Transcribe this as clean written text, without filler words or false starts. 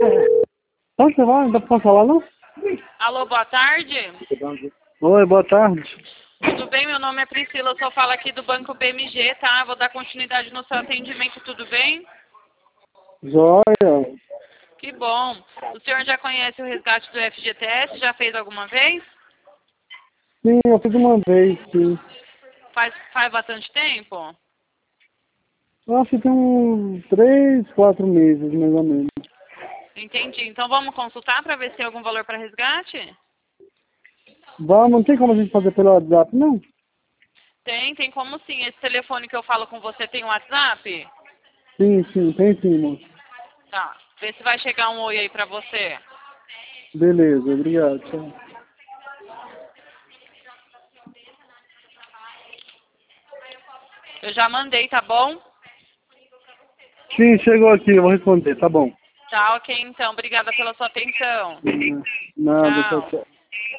Onde você vai? Não dá pra falar não? Alô, boa tarde. Oi, boa tarde. Tudo bem? Meu nome é Priscila, eu só falo aqui do Banco BMG, tá? Vou dar continuidade no seu atendimento, tudo bem? Joia. Que bom. O senhor já conhece o resgate do FGTS? Já fez alguma vez? Sim, eu fiz uma vez, sim. Faz bastante tempo? Eu acho que tem uns 3, 4 meses, mais ou menos. Entendi. Então vamos consultar para ver se tem algum valor para resgate? Vamos, não tem como a gente fazer pelo WhatsApp, não? Tem como sim. Esse telefone que eu falo com você tem WhatsApp? Sim, tem sim, moço. Tá. Vê se vai chegar um oi aí para você. Beleza, obrigado. Tchau. Eu já mandei, tá bom? Sim, chegou aqui, eu vou responder, tá bom. Tá, ok então. Obrigada pela sua atenção. Nada, tchau, Tchau. tchau.